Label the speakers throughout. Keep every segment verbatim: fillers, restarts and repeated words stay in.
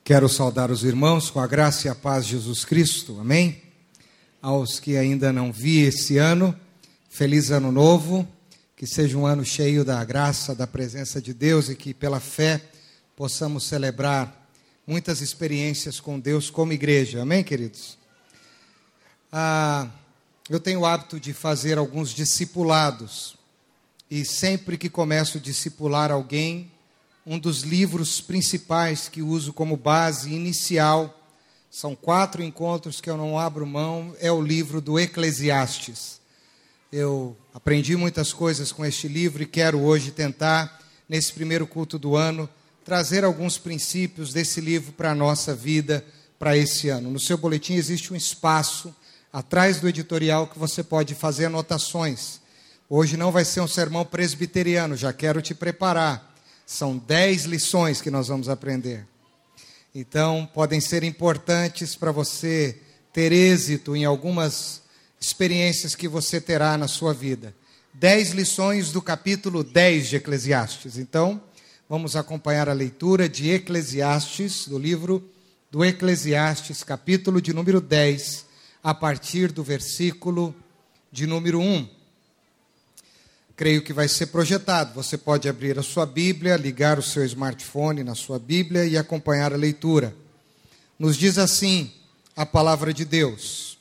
Speaker 1: Quero saudar os irmãos com a graça e a paz de Jesus Cristo, amém? Aos que ainda não vi esse ano, feliz ano novo, que seja um ano cheio da graça, da presença de Deus e que pela fé possamos celebrar muitas experiências com Deus como igreja, amém, queridos? Ah, eu tenho o hábito de fazer alguns discipulados e sempre que começo a discipular alguém, um dos livros principais que uso como base inicial, são quatro encontros que eu não abro mão, é o livro do Eclesiastes. Eu aprendi muitas coisas com este livro e quero hoje tentar, nesse primeiro culto do ano, trazer alguns princípios desse livro para a nossa vida, para esse ano. No seu boletim existe um espaço atrás do editorial que você pode fazer anotações. Hoje não vai ser um sermão presbiteriano, já quero te preparar. São dez lições que nós vamos aprender. Então, podem ser importantes para você ter êxito em algumas experiências que você terá na sua vida. Dez lições do capítulo dez de Eclesiastes. Então, vamos acompanhar a leitura de Eclesiastes, do livro do Eclesiastes, capítulo de número dez, a partir do versículo de número um. Creio que vai ser projetado. Você pode abrir a sua Bíblia, ligar o seu smartphone na sua Bíblia e acompanhar a leitura. Nos diz assim a palavra de Deus: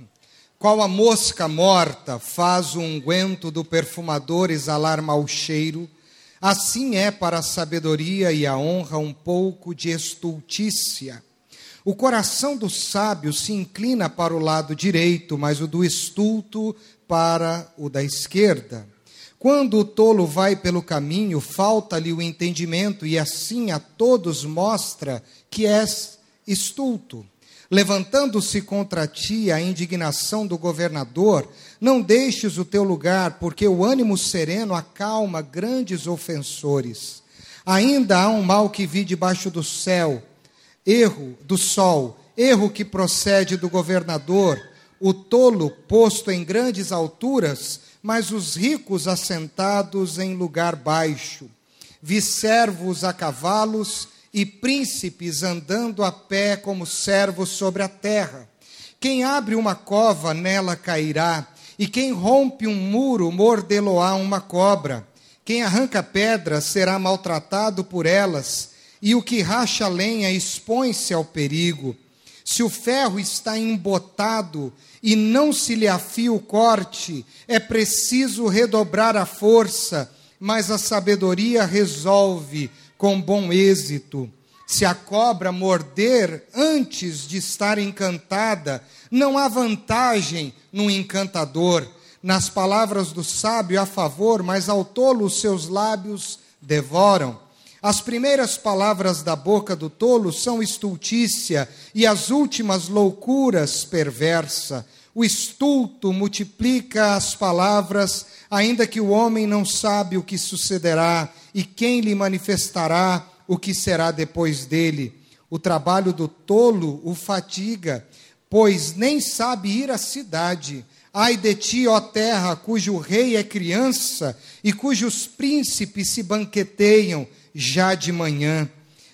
Speaker 1: qual a mosca morta faz o unguento do perfumador exalar mau cheiro, assim é para a sabedoria e a honra um pouco de estultícia. O coração do sábio se inclina para o lado direito, mas o do estulto para o da esquerda. Quando o tolo vai pelo caminho, falta-lhe o entendimento, e assim a todos mostra que és estulto. Levantando-se contra ti a indignação do governador, não deixes o teu lugar, porque o ânimo sereno acalma grandes ofensores. Ainda há um mal que vi debaixo do céu, erro do sol, erro que procede do governador, o tolo posto em grandes alturas, mas os ricos assentados em lugar baixo. Vi servos a cavalos e príncipes andando a pé como servos sobre a terra. Quem abre uma cova, nela cairá, e quem rompe um muro, mordê-lo-á uma cobra. Quem arranca pedras será maltratado por elas, e o que racha lenha expõe-se ao perigo. Se o ferro está embotado e não se lhe afia o corte, é preciso redobrar a força, mas a sabedoria resolve com bom êxito. Se a cobra morder antes de estar encantada, não há vantagem no encantador. Nas palavras do sábio há favor, mas ao tolo os seus lábios devoram. As primeiras palavras da boca do tolo são estultícia, e as últimas loucuras perversa. O estulto multiplica as palavras, ainda que o homem não sabe o que sucederá, e quem lhe manifestará o que será depois dele. O trabalho do tolo o fatiga, pois nem sabe ir à cidade. Ai de ti, ó terra, cujo rei é criança, e cujos príncipes se banqueteiam já de manhã.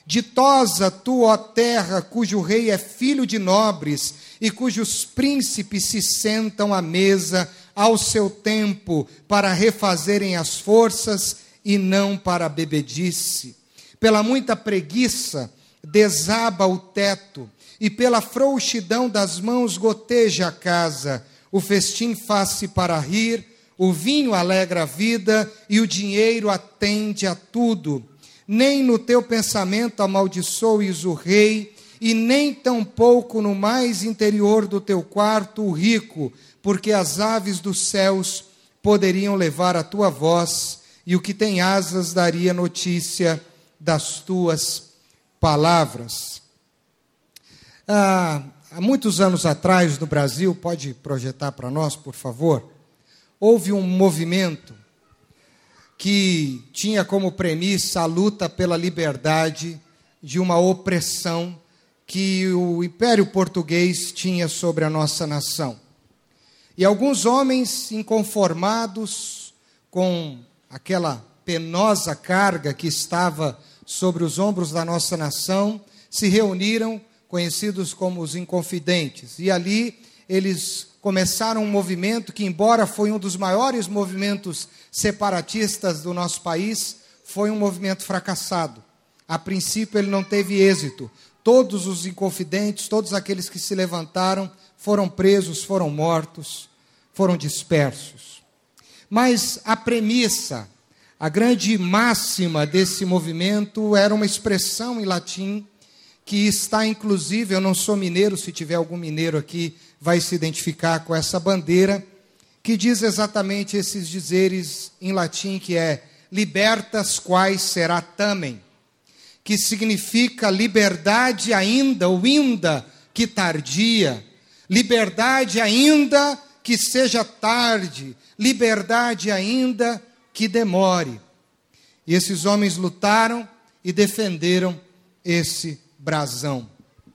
Speaker 1: Ditosa tu, ó terra, cujo rei é filho de nobres, e cujos príncipes se sentam à mesa ao seu tempo, para refazerem as forças e não para a bebedice. Pela muita preguiça desaba o teto, e pela frouxidão das mãos goteja a casa. O festim faz-se para rir, o vinho alegra a vida, e o dinheiro atende a tudo. Nem no teu pensamento amaldiçoes o rei, e nem tampouco no mais interior do teu quarto o rico, porque as aves dos céus poderiam levar a tua voz, e o que tem asas daria notícia das tuas palavras. Ah, há muitos anos atrás no Brasil, pode projetar para nós, por favor, houve um movimento que tinha como premissa a luta pela liberdade de uma opressão que o Império Português tinha sobre a nossa nação. E alguns homens inconformados com aquela penosa carga que estava sobre os ombros da nossa nação, se reuniram, conhecidos como os Inconfidentes. E ali eles começaram um movimento que, embora foi um dos maiores movimentos separatistas do nosso país, foi um movimento fracassado. A princípio ele não teve êxito. Todos os Inconfidentes, todos aqueles que se levantaram, foram presos, foram mortos, foram dispersos. Mas a premissa, a grande máxima desse movimento era uma expressão em latim que está, inclusive, eu não sou mineiro, se tiver algum mineiro aqui, vai se identificar com essa bandeira, que diz exatamente esses dizeres em latim, que é libertas quaes será tamen, que significa liberdade ainda, ou inda que tardia, liberdade ainda que seja tarde, liberdade ainda que demore. E esses homens lutaram e defenderam esse brasão.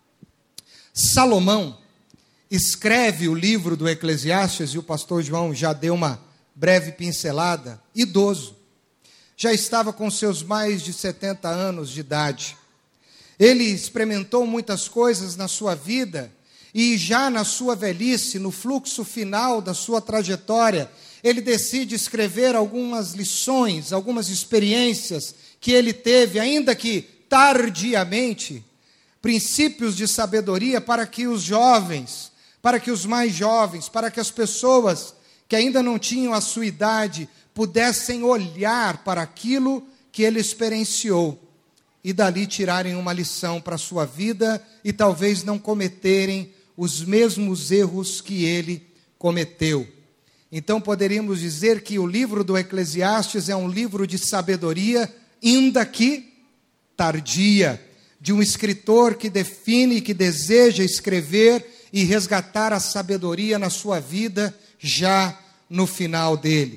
Speaker 1: Salomão escreve o livro do Eclesiastes, e o pastor João já deu uma breve pincelada, idoso. Já estava com seus mais de setenta anos de idade. Ele experimentou muitas coisas na sua vida, e já na sua velhice, no fluxo final da sua trajetória, ele decide escrever algumas lições, algumas experiências que ele teve, ainda que tardiamente, princípios de sabedoria para que os jovens, para que os mais jovens, para que as pessoas que ainda não tinham a sua idade pudessem olhar para aquilo que ele experienciou e dali tirarem uma lição para a sua vida e talvez não cometerem os mesmos erros que ele cometeu. Então poderíamos dizer que o livro do Eclesiastes é um livro de sabedoria, ainda que tardia, de um escritor que define, que deseja escrever e resgatar a sabedoria na sua vida, já no final dele.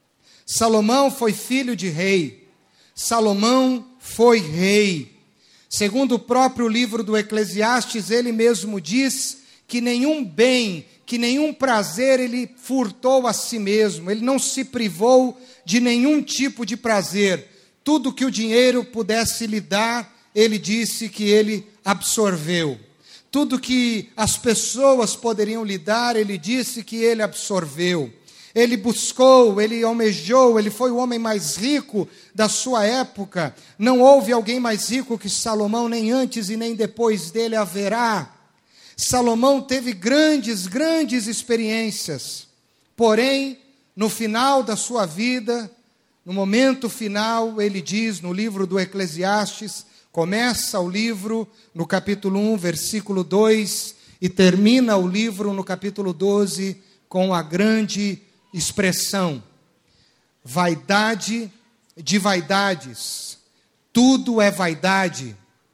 Speaker 1: Salomão foi filho de rei. Salomão foi rei. Segundo o próprio livro do Eclesiastes, ele mesmo diz que nenhum bem, que nenhum prazer ele furtou a si mesmo. Ele não se privou de nenhum tipo de prazer. Tudo que o dinheiro pudesse lhe dar, ele disse que ele absorveu. Tudo que as pessoas poderiam lhe dar, ele disse que ele absorveu. Ele buscou, ele almejou, ele foi o homem mais rico da sua época. Não houve alguém mais rico que Salomão, nem antes e nem depois dele haverá. Salomão teve grandes, grandes experiências. Porém, no final da sua vida, no momento final, ele diz no livro do Eclesiastes, começa o livro no capítulo um, versículo dois, e termina o livro no capítulo doze, com a grande expressão: vaidade de vaidades, tudo é vaidade.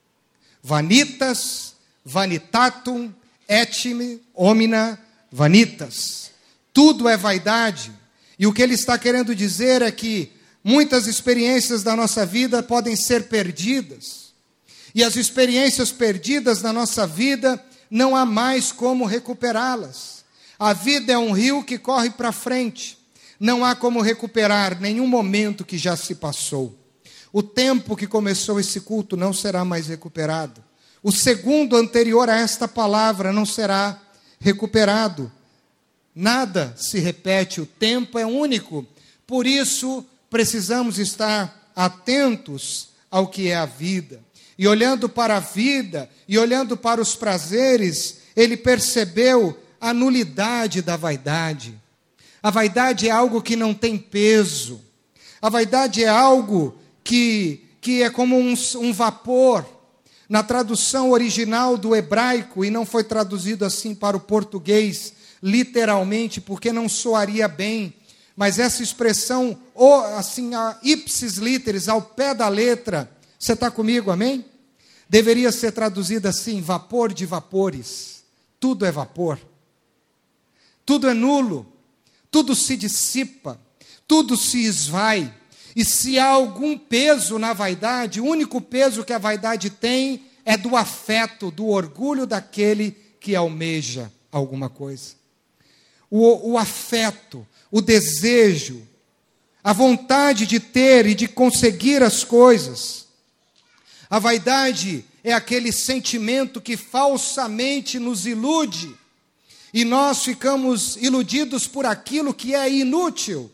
Speaker 1: Vanitas, vanitatum, etime, homina, vanitas. Tudo é vaidade. E o que ele está querendo dizer é que muitas experiências da nossa vida podem ser perdidas. E as experiências perdidas na nossa vida, não há mais como recuperá-las. A vida é um rio que corre para frente. Não há como recuperar nenhum momento que já se passou. O tempo que começou esse culto não será mais recuperado. O segundo anterior a esta palavra não será recuperado. Nada se repete, o tempo é único. Por isso, precisamos estar atentos ao que é a vida. E olhando para a vida, e olhando para os prazeres, ele percebeu a nulidade da vaidade. A vaidade é algo que não tem peso. A vaidade é algo que, que é como um, um vapor. Na tradução original do hebraico, e não foi traduzido assim para o português, literalmente, porque não soaria bem, mas essa expressão, ou assim, a ipsis literis, ao pé da letra, você está comigo, amém? Deveria ser traduzida assim, vapor de vapores. Tudo é vapor. Tudo é nulo. Tudo se dissipa. Tudo se esvai. E se há algum peso na vaidade, o único peso que a vaidade tem é do afeto, do orgulho daquele que almeja alguma coisa. O, o afeto, o desejo, a vontade de ter e de conseguir as coisas. A vaidade é aquele sentimento que falsamente nos ilude, e nós ficamos iludidos por aquilo que é inútil.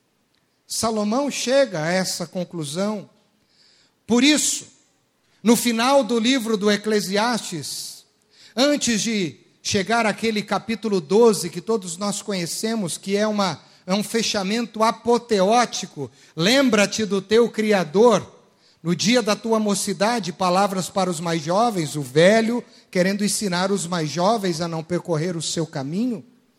Speaker 1: Salomão chega a essa conclusão. Por isso, no final do livro do Eclesiastes, antes de chegar àquele capítulo doze que todos nós conhecemos, que é, uma, é um fechamento apoteótico, lembra-te do teu Criador, no dia da tua mocidade, palavras para os mais jovens, o velho querendo ensinar os mais jovens a não percorrer o seu caminho.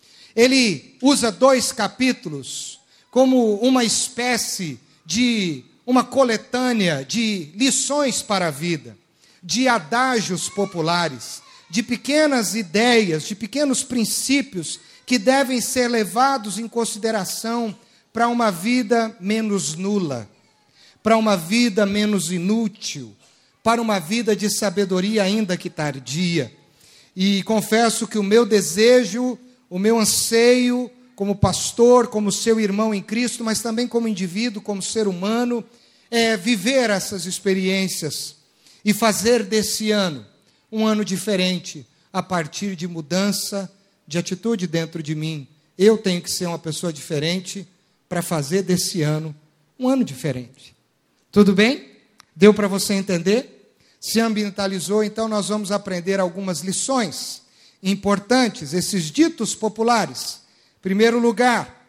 Speaker 1: Ele usa dois capítulos como uma espécie de uma coletânea de lições para a vida, de adágios populares, de pequenas ideias, de pequenos princípios que devem ser levados em consideração para uma vida menos nula, para uma vida menos inútil, para uma vida de sabedoria ainda que tardia. E confesso que o meu desejo, o meu anseio, como pastor, como seu irmão em Cristo, mas também como indivíduo, como ser humano, é viver essas experiências e fazer desse ano um ano diferente, a partir de mudança de atitude dentro de mim. Eu tenho que ser uma pessoa diferente para fazer desse ano um ano diferente. Tudo bem? Deu para você entender? Se ambientalizou, então nós vamos aprender algumas lições importantes, esses ditos populares. Em primeiro lugar,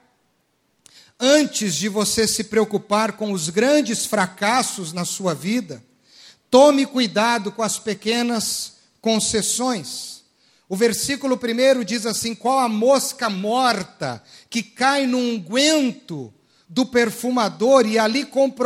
Speaker 1: antes de você se preocupar com os grandes fracassos na sua vida, tome cuidado com as pequenas concessões. O versículo primeiro diz assim: qual a mosca morta que cai no unguento do perfumador e ali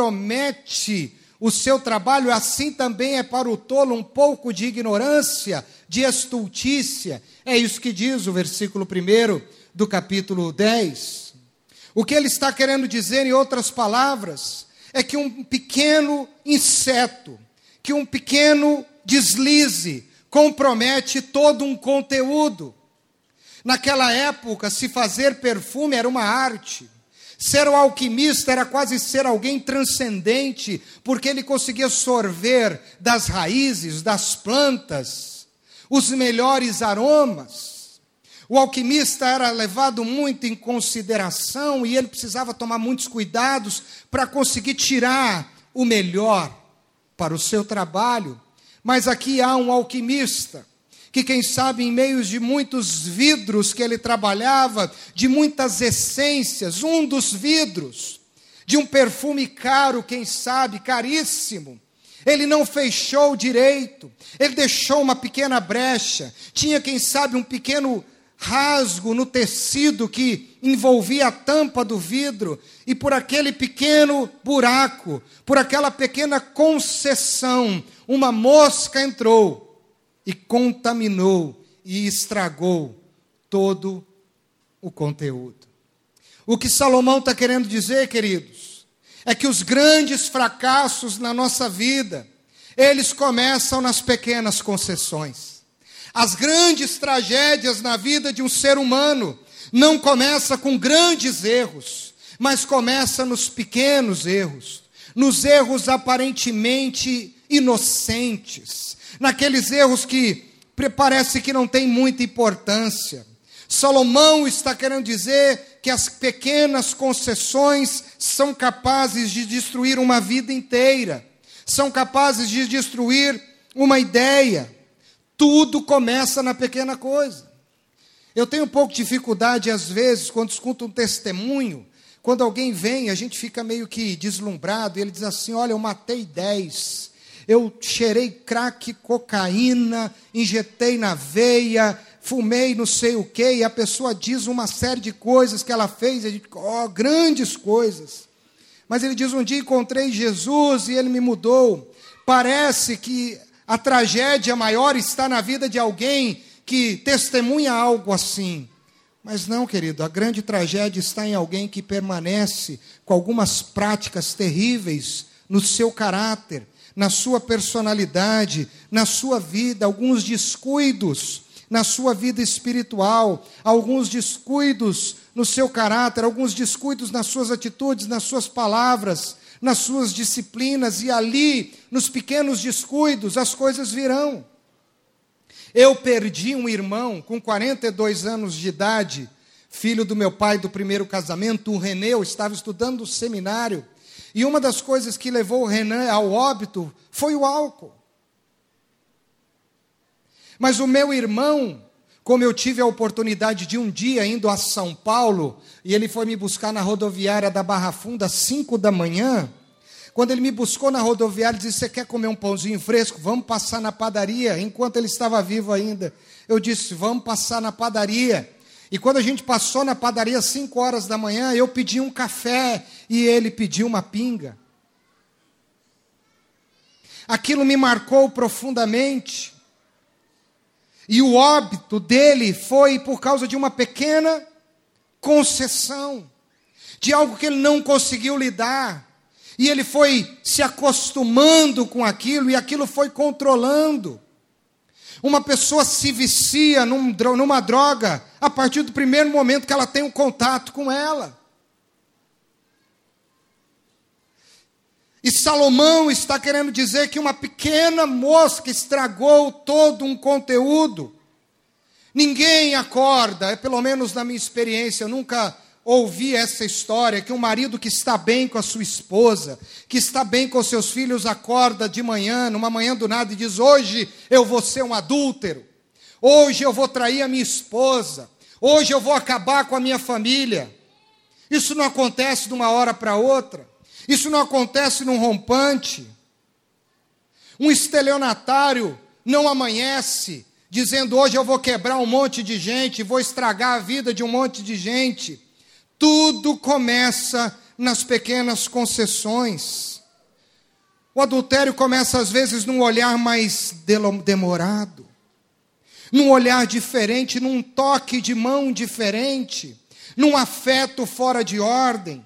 Speaker 1: compromete o seu trabalho, assim também é para o tolo um pouco de ignorância, de estultícia. É isso que diz o versículo primeiro do capítulo dez. O que ele está querendo dizer, em outras palavras, é que um pequeno inseto, que um pequeno deslize, compromete todo um conteúdo. Naquela época, se fazer perfume era uma arte. Ser um alquimista era quase ser alguém transcendente, porque ele conseguia sorver das raízes, das plantas, os melhores aromas. O alquimista era levado muito em consideração e ele precisava tomar muitos cuidados para conseguir tirar o melhor para o seu trabalho. Mas aqui há um alquimista que, quem sabe, em meio de muitos vidros que ele trabalhava, de muitas essências, um dos vidros, de um perfume caro, quem sabe, caríssimo, ele não fechou direito, ele deixou uma pequena brecha, tinha, quem sabe, um pequeno rasgo no tecido que envolvia a tampa do vidro, e por aquele pequeno buraco, por aquela pequena concessão, uma mosca entrou e contaminou e estragou todo o conteúdo. O que Salomão está querendo dizer, queridos, é que os grandes fracassos na nossa vida, eles começam nas pequenas concessões. As grandes tragédias na vida de um ser humano não começam com grandes erros, mas começa nos pequenos erros, nos erros aparentemente inocentes, naqueles erros que parece que não tem muita importância. Salomão está querendo dizer que as pequenas concessões são capazes de destruir uma vida inteira, são capazes de destruir uma ideia. Tudo começa na pequena coisa. Eu tenho um pouco de dificuldade, às vezes, quando escuto um testemunho, quando alguém vem, a gente fica meio que deslumbrado, e ele diz assim: olha, eu matei dez, eu cheirei crack, cocaína, injetei na veia, fumei não sei o quê, e a pessoa diz uma série de coisas que ela fez, e a gente, ó, grandes coisas. Mas ele diz: um dia encontrei Jesus e ele me mudou. Parece que a tragédia maior está na vida de alguém que testemunha algo assim. Mas não, querido, a grande tragédia está em alguém que permanece com algumas práticas terríveis no seu caráter, na sua personalidade, na sua vida, alguns descuidos na sua vida espiritual, alguns descuidos no seu caráter, alguns descuidos nas suas atitudes, nas suas palavras, nas suas disciplinas, e ali, nos pequenos descuidos, as coisas virão. Eu perdi um irmão com quarenta e dois anos de idade, filho do meu pai do primeiro casamento, o René. Eu estava estudando no seminário, e uma das coisas que levou o René ao óbito foi o álcool. Mas o meu irmão, como eu tive a oportunidade de um dia indo a São Paulo, e ele foi me buscar na rodoviária da Barra Funda às cinco da manhã, quando ele me buscou na rodoviária, ele disse: você quer comer um pãozinho fresco? Vamos passar na padaria, enquanto ele estava vivo ainda. Eu disse: vamos passar na padaria. E quando a gente passou na padaria às cinco horas da manhã, eu pedi um café, e ele pediu uma pinga. Aquilo me marcou profundamente. E o óbito dele foi por causa de uma pequena concessão, de algo que ele não conseguiu lidar. E ele foi se acostumando com aquilo, e aquilo foi controlando. Uma pessoa se vicia num, numa droga a partir do primeiro momento que ela tem um contato com ela. E Salomão está querendo dizer que uma pequena mosca estragou todo um conteúdo. Ninguém acorda, é pelo menos na minha experiência, eu nunca ouvi essa história, que um marido que está bem com a sua esposa, que está bem com seus filhos, acorda de manhã, numa manhã do nada, e diz: hoje eu vou ser um adúltero, hoje eu vou trair a minha esposa, hoje eu vou acabar com a minha família. Isso não acontece de uma hora para outra. Isso não acontece num rompante. Um estelionatário não amanhece dizendo: hoje eu vou quebrar um monte de gente, vou estragar a vida de um monte de gente. Tudo começa nas pequenas concessões. O adultério começa às vezes num olhar mais demorado, num olhar diferente, num toque de mão diferente, num afeto fora de ordem.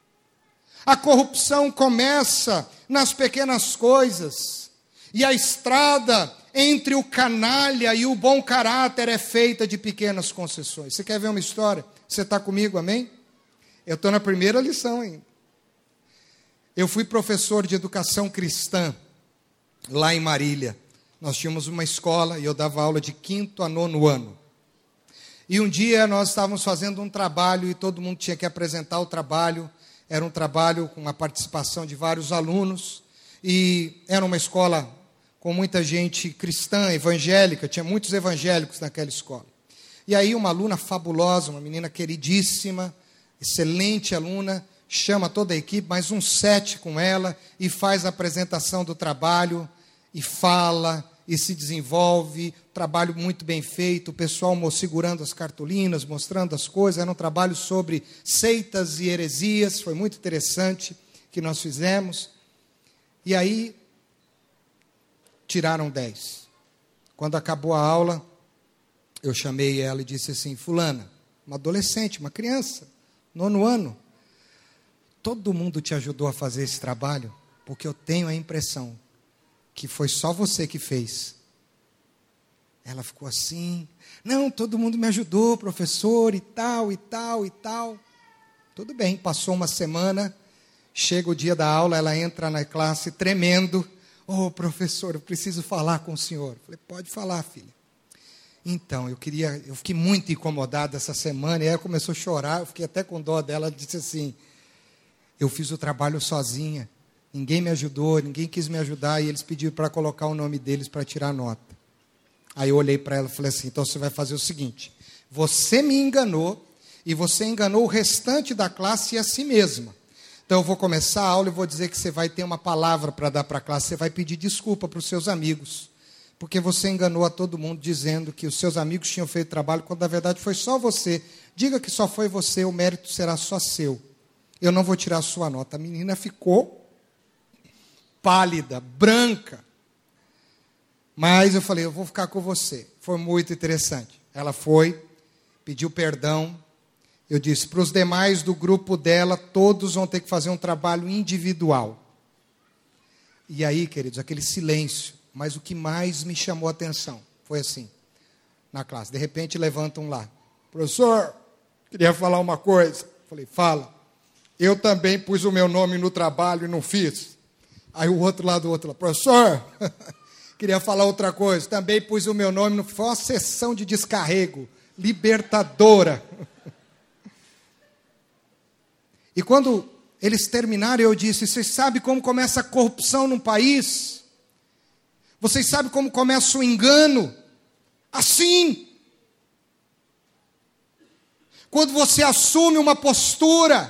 Speaker 1: A corrupção começa nas pequenas coisas, e a estrada entre o canalha e o bom caráter é feita de pequenas concessões. Você quer ver uma história? Você está comigo, amém? Eu estou na primeira lição ainda. Eu fui professor de educação cristã lá em Marília. Nós tínhamos uma escola e eu dava aula de quinto a nono ano. E um dia nós estávamos fazendo um trabalho e todo mundo tinha que apresentar o trabalho. Era um trabalho com a participação de vários alunos, e era uma escola com muita gente cristã, evangélica, tinha muitos evangélicos naquela escola. E aí uma aluna fabulosa, uma menina queridíssima, excelente aluna, chama toda a equipe, mais uns sete com ela, e faz a apresentação do trabalho, e fala, e se desenvolve, trabalho muito bem feito, o pessoal segurando as cartolinas, mostrando as coisas. Era um trabalho sobre seitas e heresias, foi muito interessante que nós fizemos. E aí, tiraram dez. Quando acabou a aula, eu chamei ela e disse assim: fulana, uma adolescente, uma criança, nono ano, todo mundo te ajudou a fazer esse trabalho, porque eu tenho a impressão que foi só você que fez. Ela ficou assim: não, todo mundo me ajudou, professor, e tal, e tal, e tal. Tudo bem, passou uma semana, chega o dia da aula, ela entra na classe tremendo: ô, professor, eu preciso falar com o senhor. Eu falei: pode falar, filha. Então, eu queria, eu fiquei muito incomodado essa semana, e aí ela começou a chorar, eu fiquei até com dó dela, ela disse assim: eu fiz o trabalho sozinha, ninguém me ajudou, ninguém quis me ajudar, e eles pediram para colocar o nome deles para tirar nota. Aí eu olhei para ela e falei assim: então você vai fazer o seguinte, você me enganou, e você enganou o restante da classe e a si mesma. Então eu vou começar a aula e vou dizer que você vai ter uma palavra para dar para a classe, você vai pedir desculpa para os seus amigos, porque você enganou a todo mundo dizendo que os seus amigos tinham feito trabalho, quando na verdade foi só você. Diga que só foi você, o mérito será só seu. Eu não vou tirar a sua nota. A menina ficou pálida, branca. Mas eu falei: eu vou ficar com você. Foi muito interessante. Ela foi, pediu perdão. Eu disse: para os demais do grupo dela, todos vão ter que fazer um trabalho individual. E aí, queridos, aquele silêncio. Mas o que mais me chamou a atenção foi assim, na classe. De repente, levantam lá: professor, queria falar uma coisa. Eu falei: fala. Eu também pus o meu nome no trabalho e não fiz. Aí o outro lá do outro, lá, professor, queria falar outra coisa. Também pus o meu nome, no... foi uma sessão de descarrego, libertadora. E quando eles terminaram, eu disse, vocês sabem como começa a corrupção num país? Vocês sabem como começa o engano? Assim. Quando você assume uma postura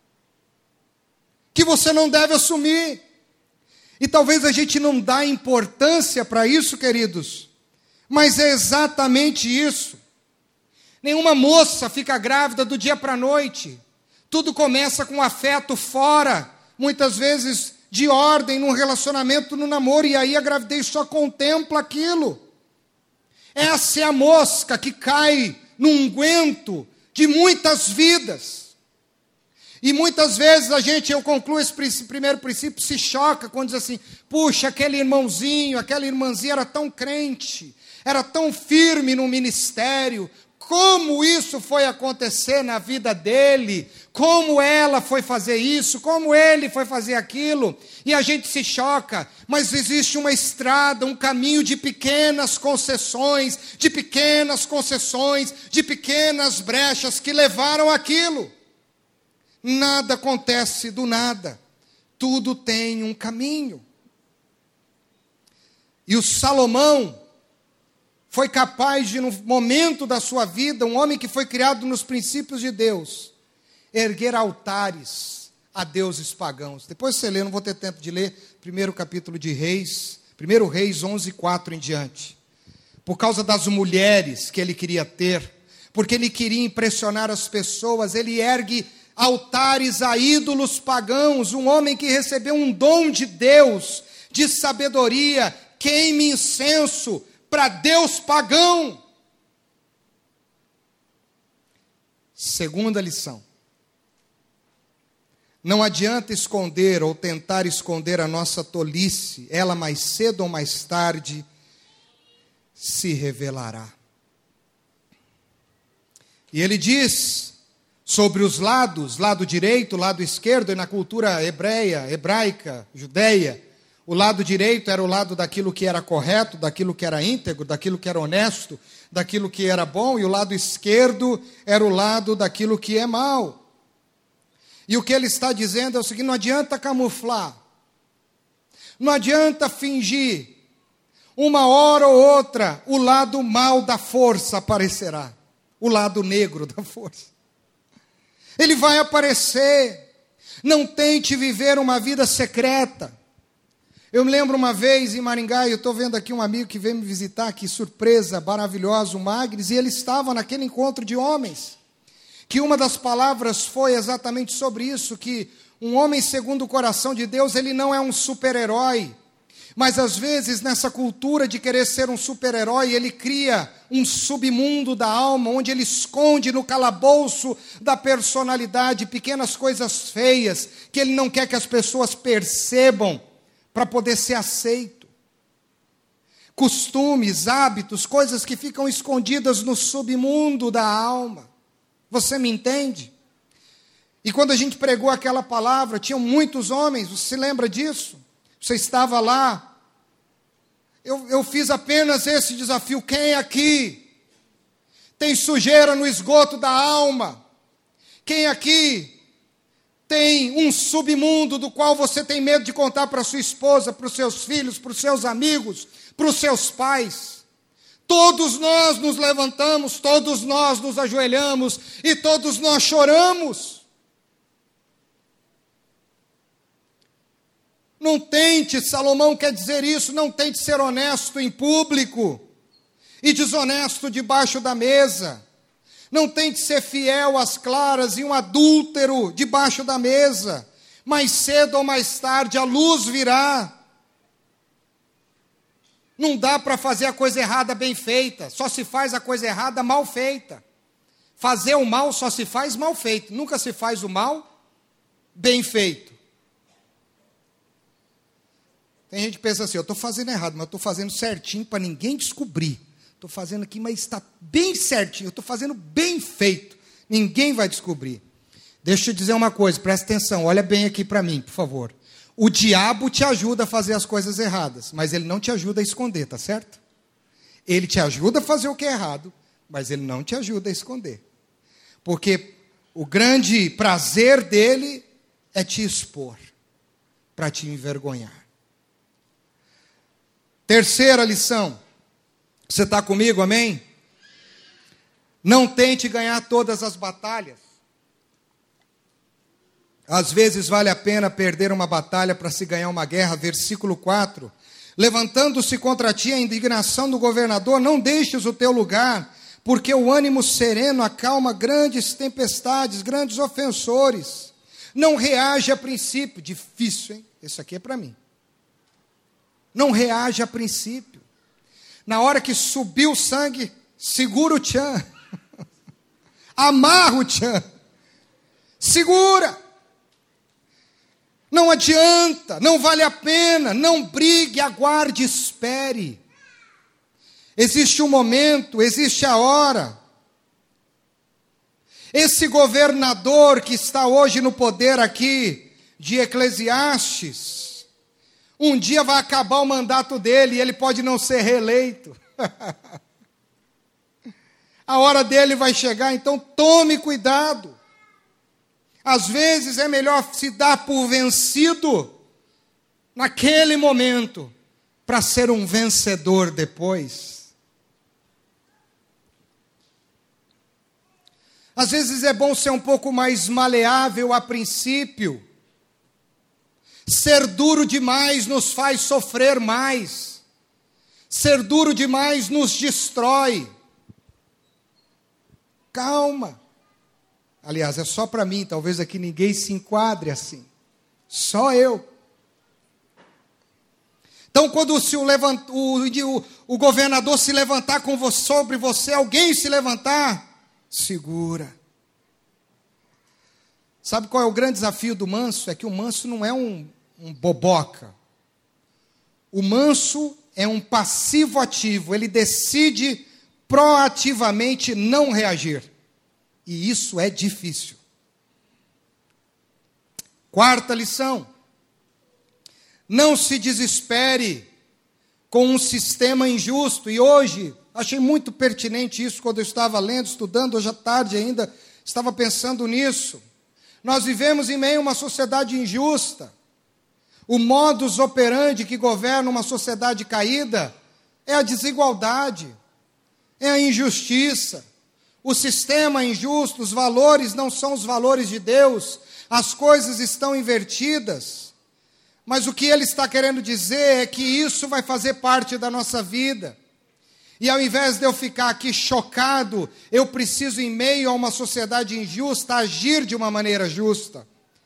Speaker 1: que você não deve assumir. E talvez a gente não dá importância para isso, queridos, mas é exatamente isso. Nenhuma moça fica grávida do dia para a noite. Tudo começa com afeto fora, muitas vezes de ordem, num relacionamento, no namoro, e aí a gravidez só contempla aquilo. Essa é a mosca que cai no unguento de muitas vidas. E muitas vezes a gente, eu concluo esse primeiro princípio, se choca quando diz assim, puxa, aquele irmãozinho, aquela irmãzinha era tão crente, era tão firme no ministério, como isso foi acontecer na vida dele, como ela foi fazer isso, como ele foi fazer aquilo, e a gente se choca, mas existe uma estrada, um caminho de pequenas concessões, de pequenas concessões, de pequenas brechas que levaram aquilo. Nada acontece do nada, tudo tem um caminho. E o Salomão foi capaz de, no momento da sua vida, um homem que foi criado nos princípios de Deus, erguer altares a deuses pagãos. Depois você lê, não vou ter tempo de ler, primeiro capítulo de Reis, primeiro Reis onze, quatro em diante. Por causa das mulheres que ele queria ter, porque ele queria impressionar as pessoas, ele ergue altares a ídolos pagãos, um homem que recebeu um dom de Deus, de sabedoria, queime incenso para Deus pagão. Segunda lição. Não adianta esconder ou tentar esconder a nossa tolice, ela mais cedo ou mais tarde se revelará. E ele diz sobre os lados, lado direito, lado esquerdo, e na cultura hebreia, hebraica, judeia, o lado direito era o lado daquilo que era correto, daquilo que era íntegro, daquilo que era honesto, daquilo que era bom, e o lado esquerdo era o lado daquilo que é mal. E o que ele está dizendo é o seguinte, não adianta camuflar, não adianta fingir, uma hora ou outra o lado mal da força aparecerá, o lado negro da força. Ele vai aparecer. Não tente viver uma vida secreta. Eu me lembro uma vez em Maringá, e eu estou vendo aqui um amigo que veio me visitar, que surpresa maravilhosa, o Magres, e ele estava naquele encontro de homens, que uma das palavras foi exatamente sobre isso, que um homem segundo o coração de Deus, ele não é um super-herói, mas às vezes nessa cultura de querer ser um super-herói, ele cria um submundo da alma, onde ele esconde no calabouço da personalidade pequenas coisas feias, que ele não quer que as pessoas percebam, para poder ser aceito. Costumes, hábitos, coisas que ficam escondidas no submundo da alma. Você me entende? E quando a gente pregou aquela palavra, tinham muitos homens, você se lembra disso? Você estava lá. Eu, eu fiz apenas esse desafio. Quem aqui tem sujeira no esgoto da alma? Quem aqui tem um submundo do qual você tem medo de contar para sua esposa, para os seus filhos, para os seus amigos, para os seus pais? Todos nós nos levantamos, todos nós nos ajoelhamos e todos nós choramos. Não tente, Salomão quer dizer isso, não tente ser honesto em público e desonesto debaixo da mesa. Não tente ser fiel às claras e um adúltero debaixo da mesa. Mais cedo ou mais tarde a luz virá. Não dá para fazer a coisa errada bem feita, só se faz a coisa errada mal feita. Fazer o mal só se faz mal feito, nunca se faz o mal bem feito. Tem gente que pensa assim, eu estou fazendo errado, mas eu estou fazendo certinho para ninguém descobrir. Estou fazendo aqui, mas está bem certinho, eu estou fazendo bem feito. Ninguém vai descobrir. Deixa eu te dizer uma coisa, presta atenção, olha bem aqui para mim, por favor. O diabo te ajuda a fazer as coisas erradas, mas ele não te ajuda a esconder, tá certo? Ele te ajuda a fazer o que é errado, mas ele não te ajuda a esconder. Porque o grande prazer dele é te expor, para te envergonhar. Terceira lição. Você está comigo, amém? Não tente ganhar todas as batalhas. Às vezes vale a pena perder uma batalha para se ganhar uma guerra. Versículo quatro. Levantando-se contra ti a indignação do governador, não deixes o teu lugar, porque o ânimo sereno acalma grandes tempestades, grandes ofensores. Não reage a princípio. Difícil, hein? Isso aqui é para mim. Não reage a princípio. Na hora que subiu o sangue, segura o tchan. Amarra o tchan. Segura. Não adianta, não vale a pena, não brigue, aguarde, espere. Existe um momento, existe a hora. Esse governador que está hoje no poder aqui, de Eclesiastes, um dia vai acabar o mandato dele e ele pode não ser reeleito. A hora dele vai chegar, então tome cuidado. Às vezes é melhor se dar por vencido naquele momento, para ser um vencedor depois. Às vezes é bom ser um pouco mais maleável a princípio. Ser duro demais nos faz sofrer mais. Ser duro demais nos destrói. Calma. Aliás, é só para mim, talvez aqui ninguém se enquadre assim. Só eu. Então, quando se o, levant, o, o, o governador se levantar com você, sobre você, alguém se levantar, segura. Sabe qual é o grande desafio do manso? É que o manso não é um, um boboca. O manso é um passivo ativo. Ele decide proativamente não reagir. E isso é difícil. Quarta lição. Não se desespere com um sistema injusto. E hoje, achei muito pertinente isso quando eu estava lendo, estudando, hoje à tarde ainda, estava pensando nisso. Nós vivemos em meio a uma sociedade injusta. O modus operandi que governa uma sociedade caída é a desigualdade, é a injustiça. O sistema é injusto, os valores não são os valores de Deus, as coisas estão invertidas. Mas o que ele está querendo dizer é que isso vai fazer parte da nossa vida. E ao invés de eu ficar aqui chocado, eu preciso, em meio a uma sociedade injusta, agir de uma maneira justa.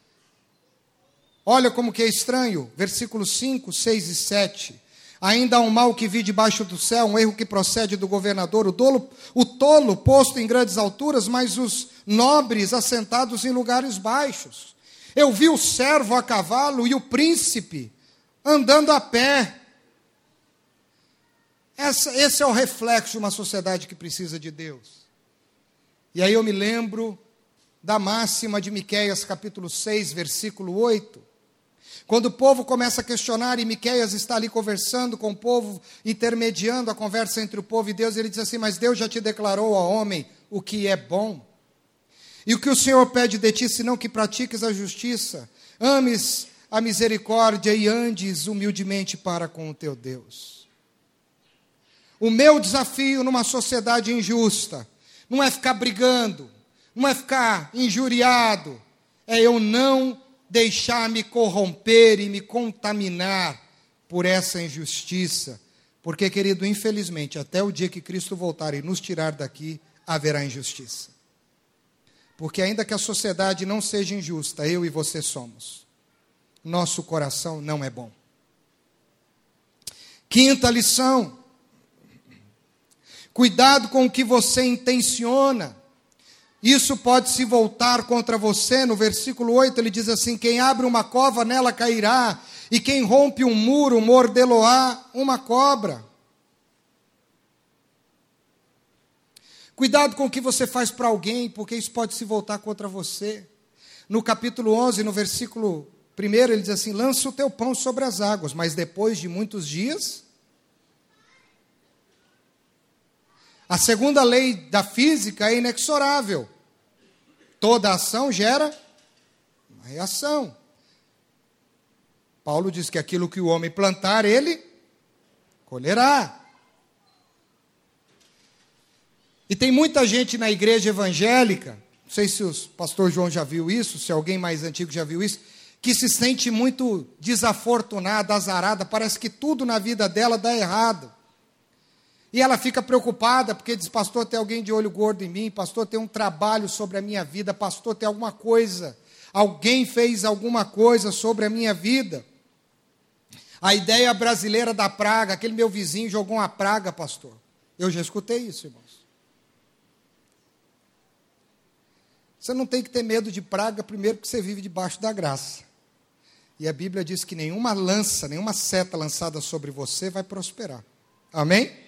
Speaker 1: Olha como que é estranho, versículos cinco, seis e sete. Ainda há um mal que vi debaixo do céu, um erro que procede do governador, o tolo, o tolo posto em grandes alturas, mas os nobres assentados em lugares baixos. Eu vi o servo a cavalo e o príncipe andando a pé. Essa, esse é o reflexo de uma sociedade que precisa de Deus. E aí eu me lembro da máxima de Miqueias, capítulo seis, versículo oito. Quando o povo começa a questionar, e Miqueias está ali conversando com o povo, intermediando a conversa entre o povo e Deus, ele diz assim, mas Deus já te declarou ao homem o que é bom. E o que o Senhor pede de ti, senão que pratiques a justiça, ames a misericórdia e andes humildemente para com o teu Deus. O meu desafio numa sociedade injusta não é ficar brigando, não é ficar injuriado, é eu não deixar-me corromper e me contaminar por essa injustiça. Porque, querido, infelizmente, até o dia que Cristo voltar e nos tirar daqui, haverá injustiça. Porque ainda que a sociedade não seja injusta, eu e você somos. Nosso coração não é bom. Quinta lição. Cuidado com o que você intenciona. Isso pode se voltar contra você. No versículo oito ele diz assim, quem abre uma cova nela cairá, e quem rompe um muro mordê-lo-á uma cobra. Cuidado com o que você faz para alguém, porque isso pode se voltar contra você. No capítulo onze, no versículo primeiro, ele diz assim: lança o teu pão sobre as águas, mas depois de muitos dias... A segunda lei da física é inexorável. Toda ação gera uma reação. Paulo diz que aquilo que o homem plantar, ele colherá. E tem muita gente na igreja evangélica, não sei se o pastor João já viu isso, se alguém mais antigo já viu isso, que se sente muito desafortunada, azarada, parece que tudo na vida dela dá errado. E ela fica preocupada, porque diz: pastor, tem alguém de olho gordo em mim, pastor, tem um trabalho sobre a minha vida, pastor, tem alguma coisa, alguém fez alguma coisa sobre a minha vida. A ideia brasileira da praga, aquele meu vizinho jogou uma praga, pastor. Eu já escutei isso, irmãos. Você não tem que ter medo de praga, primeiro porque você vive debaixo da graça. E a Bíblia diz que nenhuma lança, nenhuma seta lançada sobre você vai prosperar. Amém?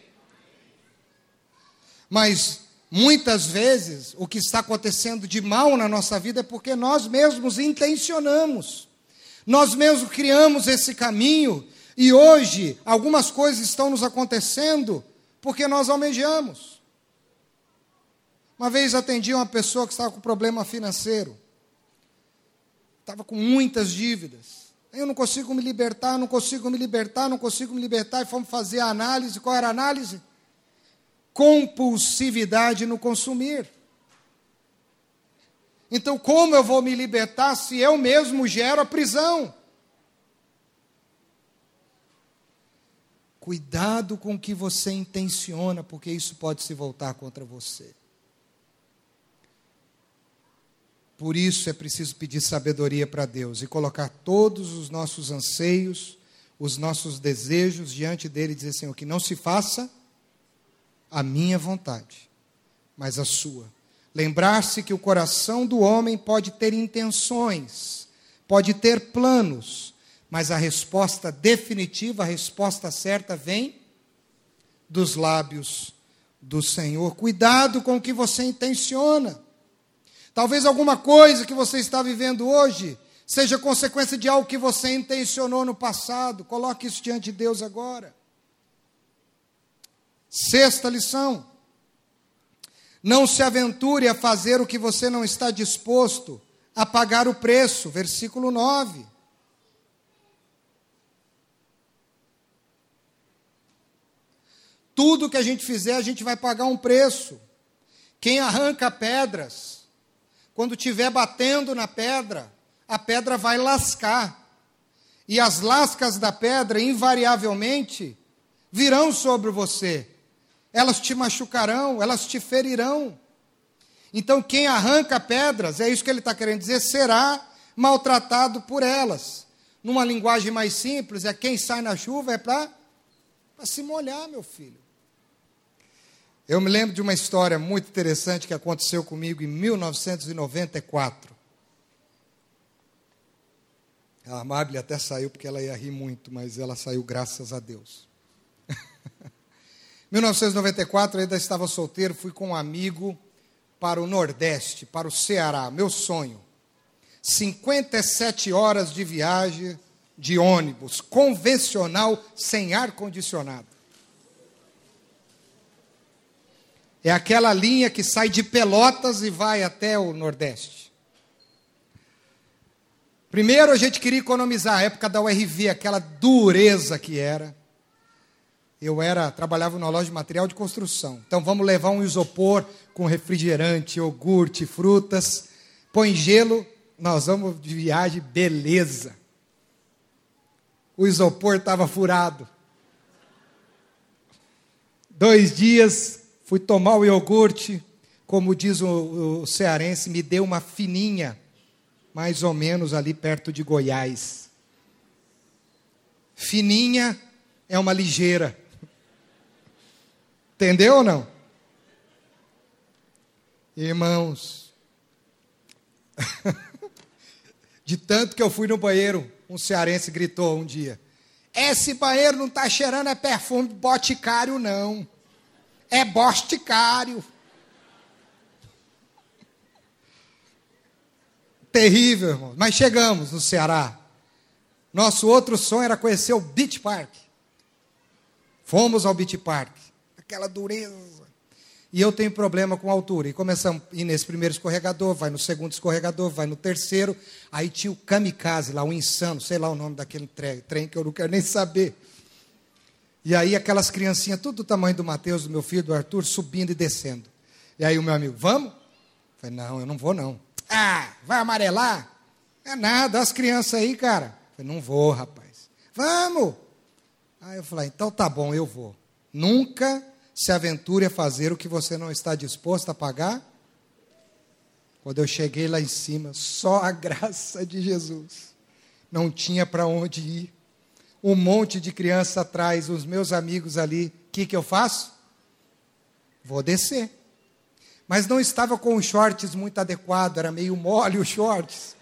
Speaker 1: Mas, muitas vezes, o que está acontecendo de mal na nossa vida é porque nós mesmos intencionamos. Nós mesmos criamos esse caminho e hoje algumas coisas estão nos acontecendo porque nós almejamos. Uma vez atendi uma pessoa que estava com problema financeiro. Estava com muitas dívidas. Eu não consigo me libertar, não consigo me libertar, não consigo me libertar. E fomos fazer a análise. Qual era a análise? Compulsividade no consumir. Então, como eu vou me libertar se eu mesmo gero a prisão? Cuidado com o que você intenciona, porque isso pode se voltar contra você. Por isso é preciso pedir sabedoria para Deus e colocar todos os nossos anseios, os nossos desejos diante dele e dizer: Senhor, que não se faça a minha vontade, mas a sua. Lembrar-se que o coração do homem pode ter intenções, pode ter planos, mas a resposta definitiva, a resposta certa vem dos lábios do Senhor. Cuidado com o que você intenciona. Talvez alguma coisa que você está vivendo hoje seja consequência de algo que você intencionou no passado. Coloque isso diante de Deus agora. Sexta lição: não se aventure a fazer o que você não está disposto a pagar o preço. Versículo nove. Tudo que a gente fizer, a gente vai pagar um preço. Quem arranca pedras, quando estiver batendo na pedra, a pedra vai lascar. E as lascas da pedra, invariavelmente, virão sobre você. Elas te machucarão, elas te ferirão. Então, quem arranca pedras, é isso que ele está querendo dizer, será maltratado por elas. Numa linguagem mais simples, é quem sai na chuva é para se molhar, meu filho. Eu me lembro de uma história muito interessante que aconteceu comigo em mil novecentos e noventa e quatro. A Amábile até saiu porque ela ia rir muito, mas ela saiu graças a Deus. mil novecentos e noventa e quatro, eu ainda estava solteiro, fui com um amigo para o Nordeste, para o Ceará, meu sonho. cinquenta e sete horas de viagem de ônibus, convencional, sem ar-condicionado. É aquela linha que sai de Pelotas e vai até o Nordeste. Primeiro a gente queria economizar, a época da U R V, aquela dureza que era. Eu era, trabalhava numa loja de material de construção. Então vamos levar um isopor com refrigerante, iogurte, frutas. Põe gelo, nós vamos de viagem, beleza. O isopor estava furado. Dois dias, fui tomar o iogurte, como diz o, o cearense, me deu uma fininha, mais ou menos ali perto de Goiás. Fininha é uma ligeira. Entendeu ou não? Irmãos, de tanto que eu fui no banheiro, um cearense gritou um dia: esse banheiro não está cheirando é perfume de boticário, não. É bosticário. terrível, irmão. Mas chegamos no Ceará. Nosso outro sonho era conhecer o Beach Park. Fomos ao Beach Park. Aquela dureza. E eu tenho problema com altura. E começamos a ir nesse primeiro escorregador, vai no segundo escorregador, vai no terceiro. Aí tinha o kamikaze lá, o insano, sei lá o nome daquele trem, trem que eu não quero nem saber. E aí aquelas criancinhas, tudo do tamanho do Mateus, do meu filho, do Arthur, subindo e descendo. E aí o meu amigo, vamos? Eu falei, não, eu não vou não. Ah, vai amarelar? É nada, as crianças aí, cara. Eu falei, não vou, rapaz. Vamos! Aí eu falei, então tá bom, eu vou. Nunca se aventure a fazer o que você não está disposto a pagar. Quando eu cheguei lá em cima, só a graça de Jesus. Não tinha para onde ir. Um monte de criança atrás, os meus amigos ali. O que, que eu faço? Vou descer. Mas não estava com os shorts muito adequados, era meio mole os shorts.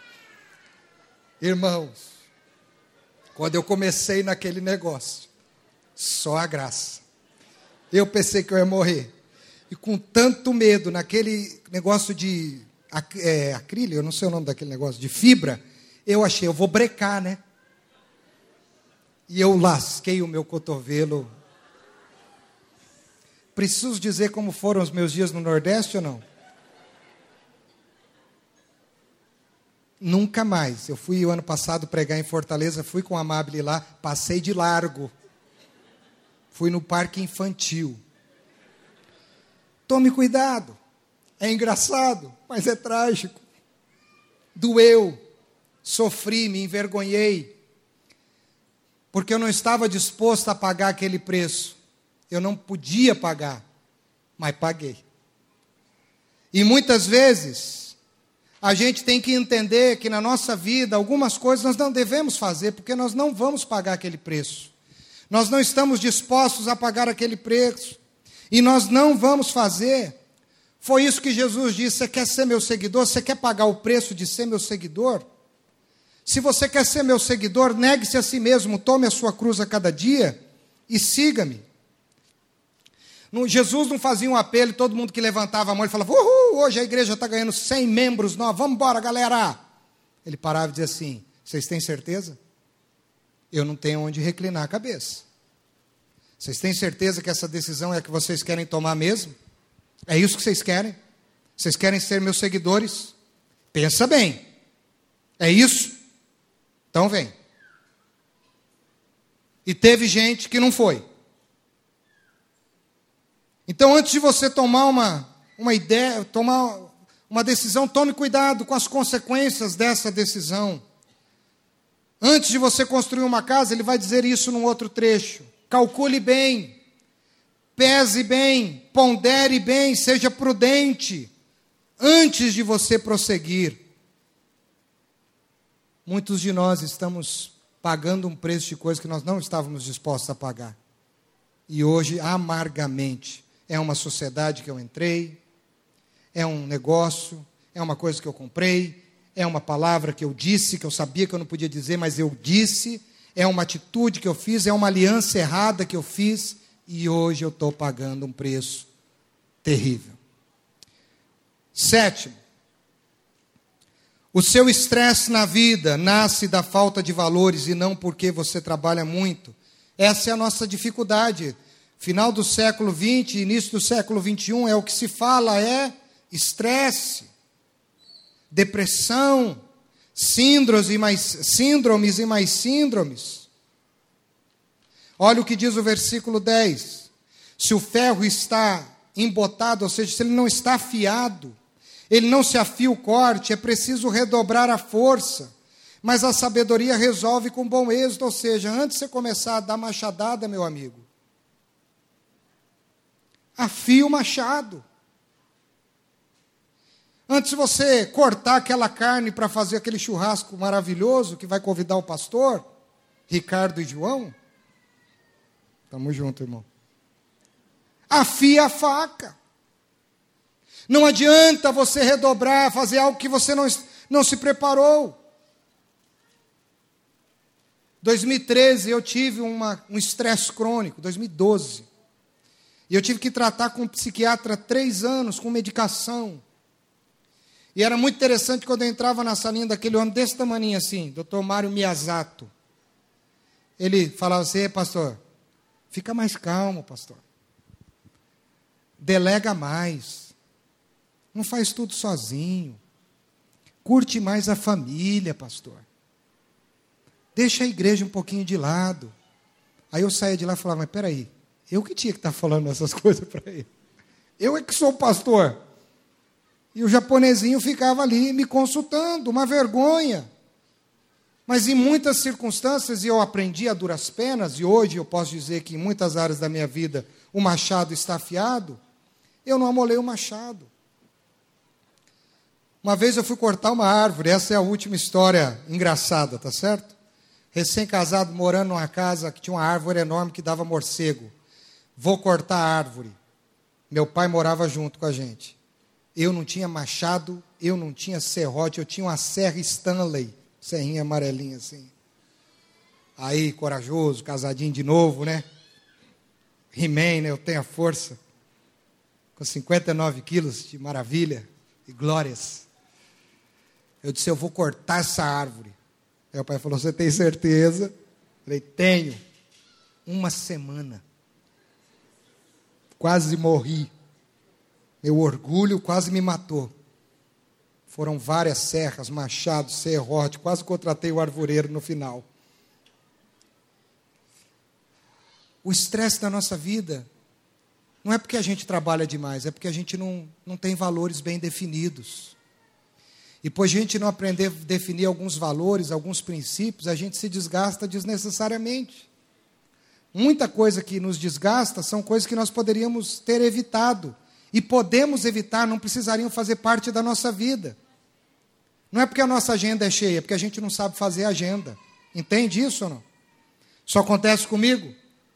Speaker 1: Irmãos, quando eu comecei naquele negócio, só a graça. Eu pensei que eu ia morrer. E com tanto medo, naquele negócio de é, acrílico, eu não sei o nome daquele negócio, de fibra, eu achei, eu vou brecar, né? E eu lasquei o meu cotovelo. Preciso dizer como foram os meus dias no Nordeste ou não? Nunca mais. Eu fui o ano passado pregar em Fortaleza, fui com a Amable lá, passei de largo. Fui no parque infantil. Tome cuidado. É engraçado, mas é trágico. Doeu. Sofri, me envergonhei. Porque eu não estava disposto a pagar aquele preço. Eu não podia pagar, mas paguei. E muitas vezes, a gente tem que entender que na nossa vida, algumas coisas nós não devemos fazer, porque nós não vamos pagar aquele preço. Nós não estamos dispostos a pagar aquele preço. E nós não vamos fazer. Foi isso que Jesus disse, você quer ser meu seguidor? Você quer pagar o preço de ser meu seguidor? Se você quer ser meu seguidor, negue-se a si mesmo, tome a sua cruz a cada dia e siga-me. Jesus não fazia um apelo e todo mundo que levantava a mão, ele falava, uhul, hoje a igreja está ganhando cem membros novos, vamos embora, galera. Ele parava e dizia assim, vocês têm certeza? Eu não tenho onde reclinar a cabeça. Vocês têm certeza que essa decisão é a que vocês querem tomar mesmo? É isso que vocês querem? Vocês querem ser meus seguidores? Pensa bem. É isso? Então vem. E teve gente que não foi. Então, antes de você tomar uma, uma ideia, tomar uma decisão, tome cuidado com as consequências dessa decisão. Antes de você construir uma casa, ele vai dizer isso num outro trecho. Calcule bem, pese bem, pondere bem, seja prudente, antes de você prosseguir. Muitos de nós estamos pagando um preço de coisa que nós não estávamos dispostos a pagar. E hoje, amargamente, é uma sociedade que eu entrei, é um negócio, é uma coisa que eu comprei, é uma palavra que eu disse, que eu sabia que eu não podia dizer, mas eu disse, é uma atitude que eu fiz, é uma aliança errada que eu fiz, e hoje eu estou pagando um preço terrível. Sétimo, o seu estresse na vida nasce da falta de valores e não porque você trabalha muito. Essa é a nossa dificuldade. Final do século vinte, início do século vinte e um, é o que se fala, é estresse, depressão, síndromes e mais síndromes e mais síndromes. Olha o que diz o versículo dez. Se o ferro está embotado, ou seja, se ele não está afiado, ele não se afia o corte, é preciso redobrar a força. Mas a sabedoria resolve com bom êxito, ou seja, antes de você começar a dar machadada, meu amigo, afie o machado. Antes de você cortar aquela carne para fazer aquele churrasco maravilhoso que vai convidar o pastor, Ricardo e João, estamos juntos, irmão. Afie a faca. Não adianta você redobrar, fazer algo que você não, não se preparou. dois mil e treze eu tive uma, um estresse crônico, dois mil e doze. E eu tive que tratar com um psiquiatra três anos, com medicação. E era muito interessante quando eu entrava na salinha daquele homem desse tamanho assim, doutor Mário Miyazato. Ele falava assim: pastor, fica mais calmo, pastor. Delega mais. Não faz tudo sozinho. Curte mais a família, pastor. Deixa a igreja um pouquinho de lado. Aí eu saía de lá e falava: mas peraí, eu que tinha que estar falando essas coisas para ele. Eu é que sou o pastor. E o japonesinho ficava ali me consultando, uma vergonha. Mas em muitas circunstâncias, e eu aprendi a duras penas, e hoje eu posso dizer que em muitas áreas da minha vida o machado está afiado, eu não amolei o machado. Uma vez eu fui cortar uma árvore, essa é a última história engraçada, tá certo? Recém-casado, morando numa casa que tinha uma árvore enorme que dava morcego. Vou cortar a árvore. Meu pai morava junto com a gente. Eu não tinha machado, eu não tinha serrote, eu tinha uma serra Stanley, serrinha amarelinha assim. Aí, corajoso, casadinho de novo, né? He-Man, né? Eu tenho a força. Com cinquenta e nove quilos de maravilha e glórias. Eu disse: eu vou cortar essa árvore. Aí o pai falou: você tem certeza? Eu falei: tenho. Uma semana. Quase morri. Meu orgulho quase me matou. Foram várias serras, machados, serrote, quase contratei o arvoreiro no final. O estresse da nossa vida não é porque a gente trabalha demais, é porque a gente não, não tem valores bem definidos. E por a gente não aprender a definir alguns valores, alguns princípios, a gente se desgasta desnecessariamente. Muita coisa que nos desgasta são coisas que nós poderíamos ter evitado. E podemos evitar, não precisariam fazer parte da nossa vida. Não é porque a nossa agenda é cheia, é porque a gente não sabe fazer agenda. Entende isso ou não? Isso acontece comigo.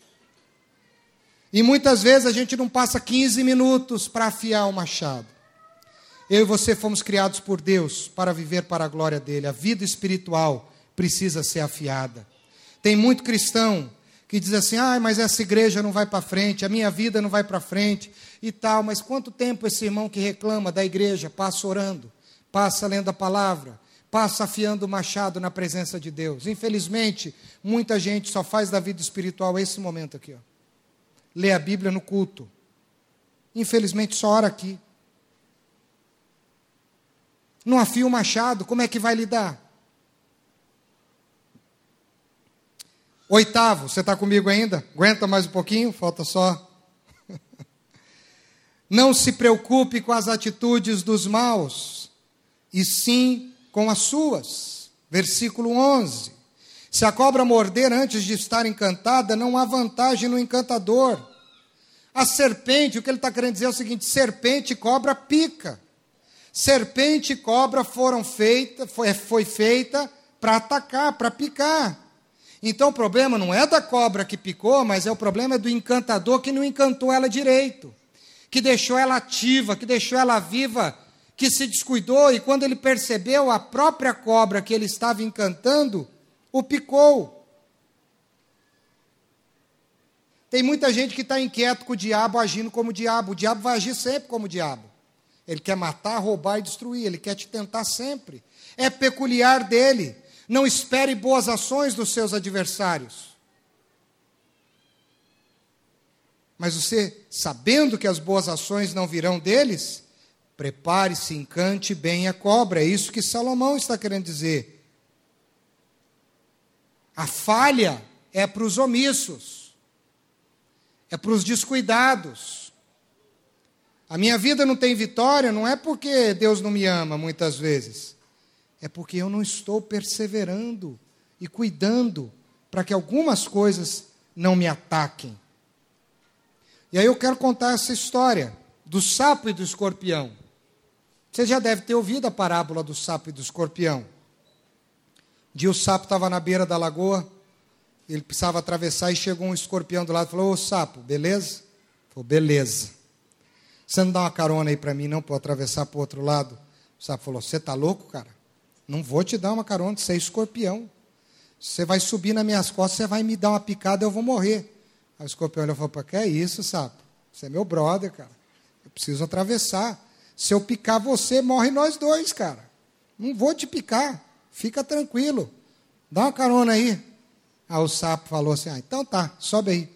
Speaker 1: E muitas vezes a gente não passa quinze minutos para afiar o machado. Eu e você fomos criados por Deus para viver para a glória dele. A vida espiritual precisa ser afiada. Tem muito cristão que diz assim: ah, mas essa igreja não vai para frente, a minha vida não vai para frente e tal. Mas quanto tempo esse irmão que reclama da igreja passa orando, passa lendo a palavra, passa afiando o machado na presença de Deus? Infelizmente, muita gente só faz da vida espiritual esse momento aqui, ó. Lê a Bíblia no culto. Infelizmente, só ora aqui. Não afia o machado, como é que vai lidar? Oitavo, você está comigo ainda? Aguenta mais um pouquinho, falta só. Não se preocupe com as atitudes dos maus, e sim com as suas. Versículo onze. Se a cobra morder antes de estar encantada, não há vantagem no encantador. A serpente, o que ele está querendo dizer é o seguinte: serpente e cobra pica. Serpente e cobra foram feitas, foi, foi feita para atacar, para picar. Então o problema não é da cobra que picou, mas é o problema do encantador que não encantou ela direito, que deixou ela ativa, que deixou ela viva, que se descuidou, e quando ele percebeu, a própria cobra que ele estava encantando o picou. Tem muita gente que está inquieto com o diabo agindo como o diabo. O diabo vai agir sempre como o diabo. Ele quer matar, roubar e destruir. Ele quer te tentar sempre. É peculiar dele. Não espere boas ações dos seus adversários. Mas você, sabendo que as boas ações não virão deles, prepare-se, encante bem a cobra. É isso que Salomão está querendo dizer. A falha é para os omissos. É para os descuidados. A minha vida não tem vitória, não é porque Deus não me ama muitas vezes. É porque eu não estou perseverando e cuidando para que algumas coisas não me ataquem. E aí eu quero contar essa história do sapo e do escorpião. Você já deve ter ouvido a parábola do sapo e do escorpião. Um dia o sapo estava na beira da lagoa, ele precisava atravessar e chegou um escorpião do lado e falou: ô sapo, beleza? Ele falou: beleza. Você não dá uma carona aí para mim não, para eu atravessar para o outro lado? O sapo falou: você está louco, cara? Não vou te dar uma carona, você é escorpião. Você vai subir nas minhas costas, você vai me dar uma picada e eu vou morrer. Aí o escorpião olhou e falou: para que é isso, sapo? Você é meu brother, cara. Eu preciso atravessar. Se eu picar você, morre nós dois, cara. Não vou te picar, fica tranquilo. Dá uma carona aí. Aí o sapo falou assim, ah, então tá, sobe aí.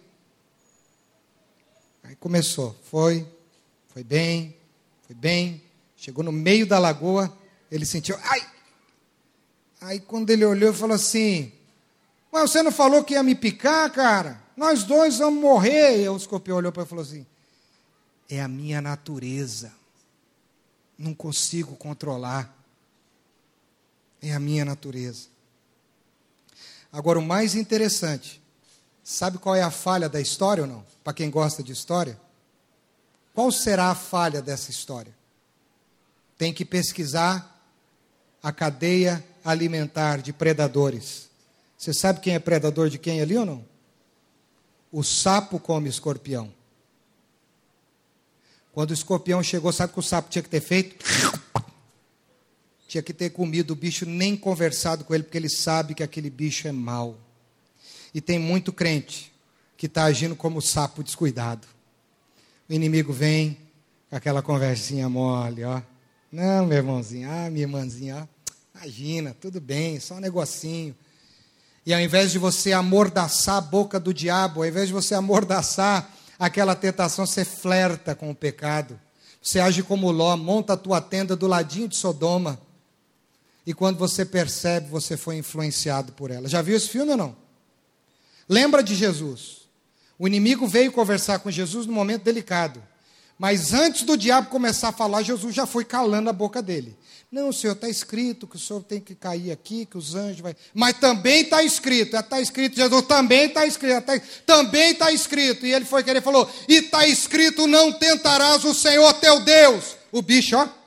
Speaker 1: Aí começou, foi, foi bem, foi bem. Chegou no meio da lagoa, ele sentiu, ai! Aí quando ele olhou, ele falou assim, mas você não falou que ia me picar, cara? Nós dois vamos morrer. E o escorpião olhou para ele e falou assim, é a minha natureza. Não consigo controlar. É a minha natureza. Agora, o mais interessante, sabe qual é a falha da história ou não? Para quem gosta de história. Qual será a falha dessa história? Tem que pesquisar a cadeia alimentar de predadores. Você sabe quem é predador de quem ali ou não? O sapo come escorpião. Quando o escorpião chegou, sabe o que o sapo tinha que ter feito? Tinha que ter comido o bicho, nem conversado com ele, porque ele sabe que aquele bicho é mau. E tem muito crente que está agindo como sapo descuidado. O inimigo vem com aquela conversinha mole, ó. Não, meu irmãozinho, ah, minha irmãzinha, ó. Imagina, tudo bem, só um negocinho. E ao invés de você amordaçar a boca do diabo, ao invés de você amordaçar aquela tentação, você flerta com o pecado. Você age como Ló, monta a tua tenda do ladinho de Sodoma. E quando você percebe, você foi influenciado por ela. Já viu esse filme ou não? Lembra de Jesus. O inimigo veio conversar com Jesus num momento delicado. Mas antes do diabo começar a falar, Jesus já foi calando a boca dele. Não, Senhor, está escrito que o Senhor tem que cair aqui, que os anjos vai. Mas também está escrito, está escrito, Jesus também está escrito, tá, também está escrito. E ele foi querer, falou, e está escrito, não tentarás o Senhor teu Deus. O bicho, ó.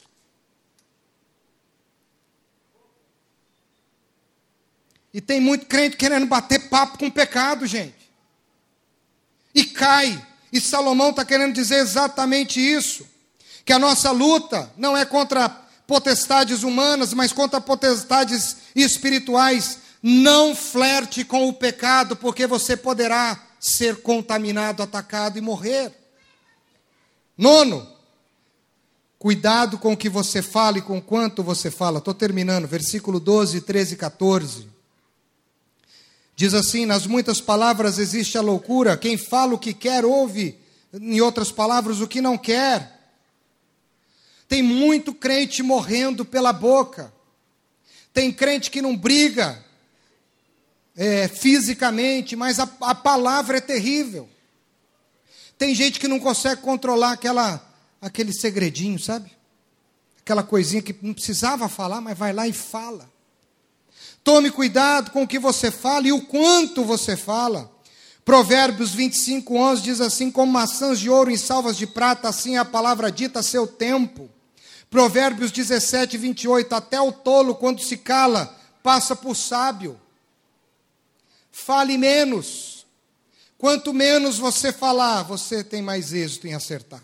Speaker 1: E tem muito crente querendo bater papo com o pecado, gente. E cai. E Salomão está querendo dizer exatamente isso. Que a nossa luta não é contra potestades humanas, mas contra potestades espirituais. Não flerte com o pecado, porque você poderá ser contaminado, atacado e morrer. Nono, cuidado com o que você fala e com quanto você fala. Estou terminando, versículo doze, treze e quatorze. Diz assim, nas muitas palavras existe a loucura, quem fala o que quer ouve, em outras palavras, o que não quer. Tem muito crente morrendo pela boca. Tem crente que não briga é, fisicamente, mas a, a palavra é terrível. Tem gente que não consegue controlar aquela, aquele segredinho, sabe? Aquela coisinha que não precisava falar, mas vai lá e fala. Tome cuidado com o que você fala e o quanto você fala. Provérbios vinte e cinco, onze diz assim, como maçãs de ouro em salvas de prata, assim é a palavra dita a seu tempo. Provérbios dezessete, vinte e oito, até o tolo, quando se cala, passa por sábio. Fale menos. Quanto menos você falar, você tem mais êxito em acertar.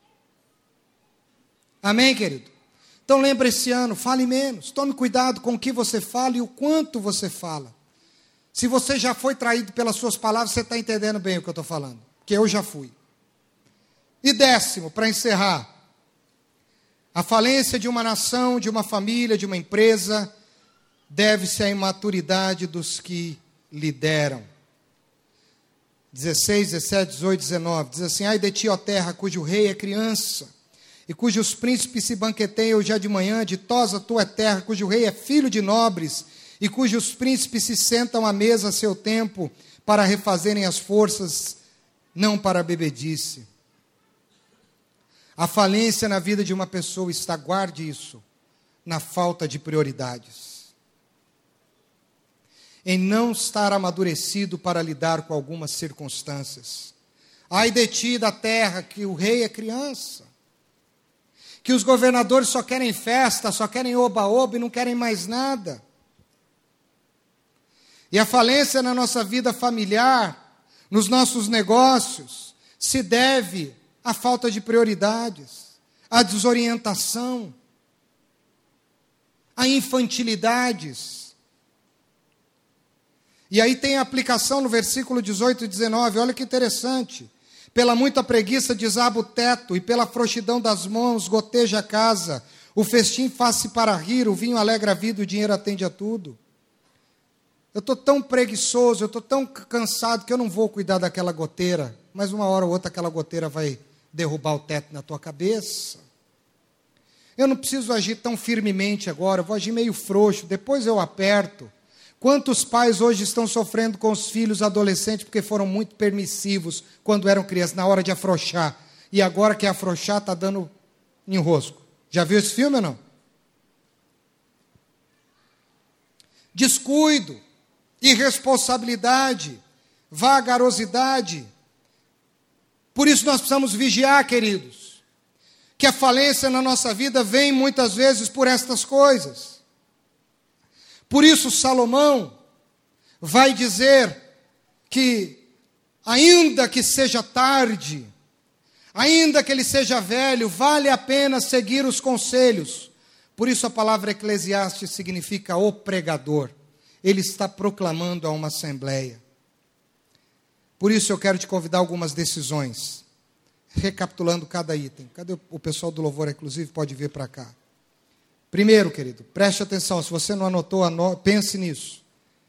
Speaker 1: Amém, querido? Então lembre esse ano, fale menos. Tome cuidado com o que você fala e o quanto você fala. Se você já foi traído pelas suas palavras, você está entendendo bem o que eu estou falando. Porque eu já fui. E décimo, para encerrar. A falência de uma nação, de uma família, de uma empresa, deve-se à imaturidade dos que lideram. dezesseis, dezessete, dezoito, dezenove. Diz assim, ai de ti, ó terra, cujo rei é criança, e cujos príncipes se banqueteiam já de manhã, ditosa tua é terra, cujo rei é filho de nobres, e cujos príncipes se sentam à mesa a seu tempo, para refazerem as forças, não para a bebedice. A falência na vida de uma pessoa está, guarde isso, na falta de prioridades. Em não estar amadurecido para lidar com algumas circunstâncias. Ai de ti, da terra, que o rei é criança. Que os governadores só querem festa, só querem oba-oba e não querem mais nada. E a falência na nossa vida familiar, nos nossos negócios, se deve à falta de prioridades, à desorientação, a infantilidades. E aí tem a aplicação no versículo dezoito e dezenove, olha que interessante. Pela muita preguiça desaba o teto, e pela frouxidão das mãos goteja a casa. O festim faz-se para rir, o vinho alegra a vida, o dinheiro atende a tudo. Eu estou tão preguiçoso, eu estou tão cansado que eu não vou cuidar daquela goteira, mas uma hora ou outra aquela goteira vai derrubar o teto na tua cabeça. Eu não preciso agir tão firmemente agora, eu vou agir meio frouxo, depois eu aperto. Quantos pais hoje estão sofrendo com os filhos adolescentes porque foram muito permissivos quando eram crianças, na hora de afrouxar. E agora que afrouxar está dando enrosco. Já viu esse filme ou não? Descuido, irresponsabilidade, vagarosidade. Por isso nós precisamos vigiar, queridos, que a falência na nossa vida vem muitas vezes por estas coisas. Por isso Salomão vai dizer que, ainda que seja tarde, ainda que ele seja velho, vale a pena seguir os conselhos. Por isso a palavra Eclesiastes significa o pregador. Ele está proclamando a uma assembleia. Por isso eu quero te convidar a algumas decisões, recapitulando cada item. Cadê o pessoal do louvor, inclusive, pode vir para cá. Primeiro, querido, preste atenção, se você não anotou, anote, pense nisso.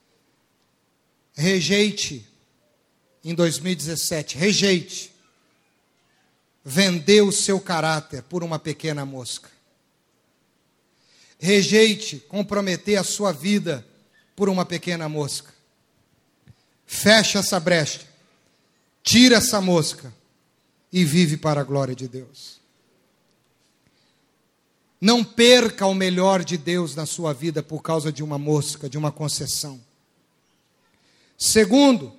Speaker 1: Rejeite, em dois mil e dezessete, rejeite, vender o seu caráter por uma pequena mosca. Rejeite, comprometer a sua vida por uma pequena mosca. Fecha essa brecha, tira essa mosca e vive para a glória de Deus. Não perca o melhor de Deus na sua vida por causa de uma mosca, de uma concessão. Segundo,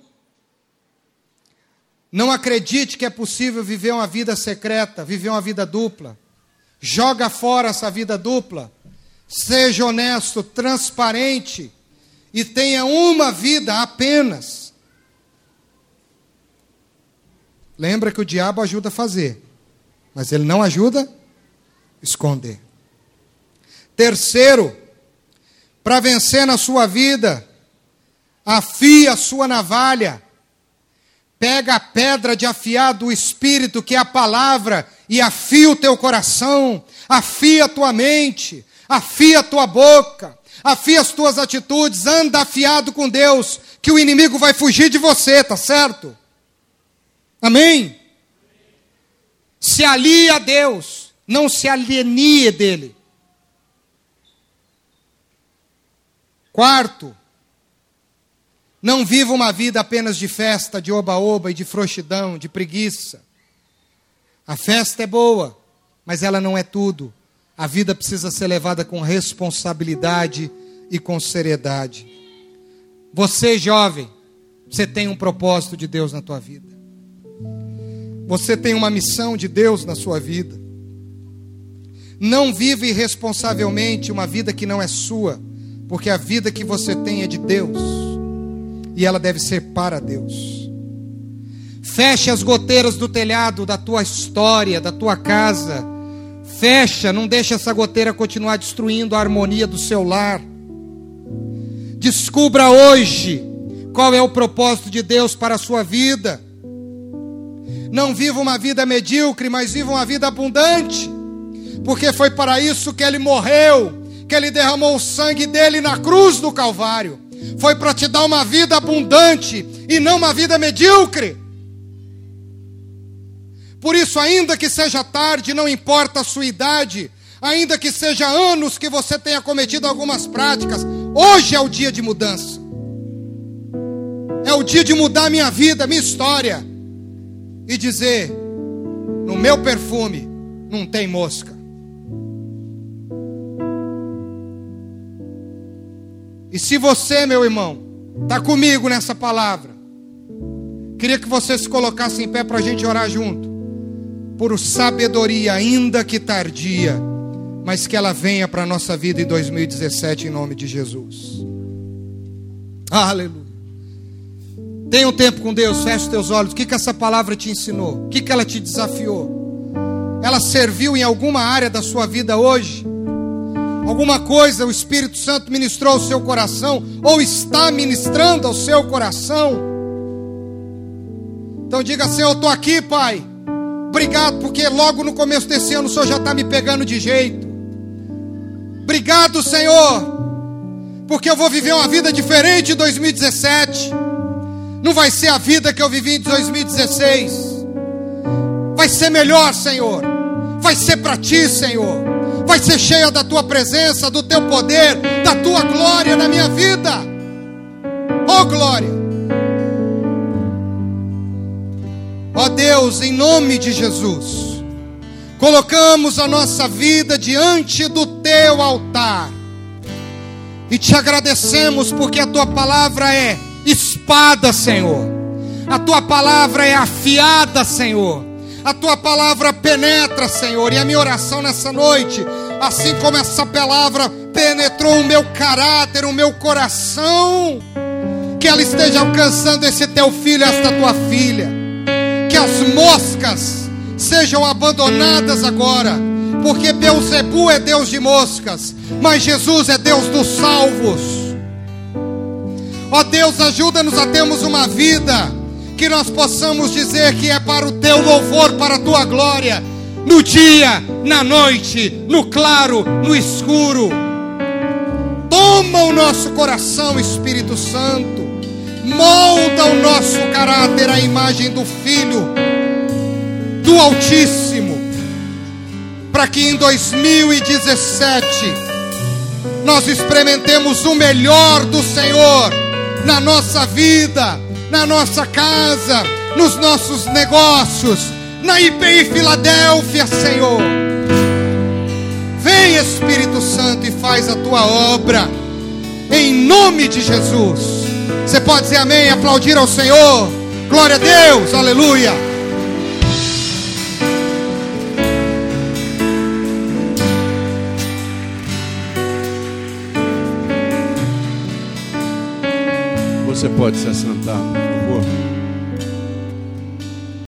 Speaker 1: não acredite que é possível viver uma vida secreta, viver uma vida dupla. Joga fora essa vida dupla. Seja honesto, transparente e tenha uma vida apenas. Lembra que o diabo ajuda a fazer, mas ele não ajuda a esconder. Terceiro, para vencer na sua vida, afie a sua navalha. Pega a pedra de afiar do Espírito, que é a palavra, e afia o teu coração, afia a tua mente, afia a tua boca, afia as tuas atitudes, anda afiado com Deus, que o inimigo vai fugir de você, tá certo? Amém? Se alie a Deus, não se alienie dele. Quarto, não viva uma vida apenas de festa, de oba-oba e de frouxidão, de preguiça. A festa é boa, mas ela não é tudo. A vida precisa ser levada com responsabilidade e com seriedade. Você, jovem, você tem um propósito de Deus na tua vida. Você tem uma missão de Deus na sua vida. Não vive irresponsavelmente uma vida que não é sua, porque a vida que você tem é de Deus, e ela deve ser para Deus. Feche as goteiras do telhado da tua história, da tua casa. Fecha, não deixa essa goteira continuar destruindo a harmonia do seu lar. Descubra hoje qual é o propósito de Deus para a sua vida. Não viva uma vida medíocre, mas viva uma vida abundante, porque foi para isso que Ele morreu, que Ele derramou o sangue dele na cruz do Calvário. Foi para te dar uma vida abundante e não uma vida medíocre. Por isso, ainda que seja tarde, não importa a sua idade, ainda que seja anos que você tenha cometido algumas práticas, hoje é o dia de mudança. É o dia de mudar minha vida, minha história, e dizer: no meu perfume não tem mosca. E se você, meu irmão, está comigo nessa palavra, queria que você se colocasse em pé para a gente orar junto. Por sabedoria, ainda que tardia, mas que ela venha para a nossa vida em dois mil e dezessete, em nome de Jesus. Aleluia. Tenha um tempo com Deus, feche os teus olhos. O que, que essa palavra te ensinou? O que, que ela te desafiou? Ela serviu em alguma área da sua vida hoje? Alguma coisa o Espírito Santo ministrou ao seu coração, ou está ministrando ao seu coração? Então diga: Senhor, eu estou aqui, Pai. Obrigado, porque logo no começo desse ano o Senhor já está me pegando de jeito. Obrigado, Senhor, porque eu vou viver uma vida diferente em dois mil e dezessete. Não vai ser a vida que eu vivi em dois mil e dezesseis. Vai ser melhor, Senhor. Vai ser para Ti, Senhor. Vai ser cheia da Tua presença, do Teu poder, da Tua glória na minha vida. Oh, glória. Ó Deus, em nome de Jesus, colocamos a nossa vida diante do Teu altar e Te agradecemos porque a Tua palavra é espada, Senhor. A Tua palavra é afiada, Senhor. A Tua palavra penetra, Senhor. E a minha oração nessa noite, assim como essa palavra penetrou o meu caráter, o meu coração, que ela esteja alcançando esse Teu filho, esta Tua filha. Que as moscas sejam abandonadas agora, porque Beelzebu é Deus de moscas, mas Jesus é Deus dos salvos. Ó Deus, ajuda-nos a termos uma vida que nós possamos dizer que é para o Teu louvor, para a Tua glória, no dia, na noite, no claro, no escuro. Toma o nosso coração, Espírito Santo, molda o nosso caráter à imagem do Filho, do Altíssimo, para que em dois mil e dezessete nós experimentemos o melhor do Senhor na nossa vida, na nossa casa, nos nossos negócios, na I P I Filadélfia, Senhor. Vem, Espírito Santo, e faz a Tua obra, em nome de Jesus. Você pode dizer amém, aplaudir ao Senhor. Glória a Deus, aleluia.
Speaker 2: Você pode se assentar.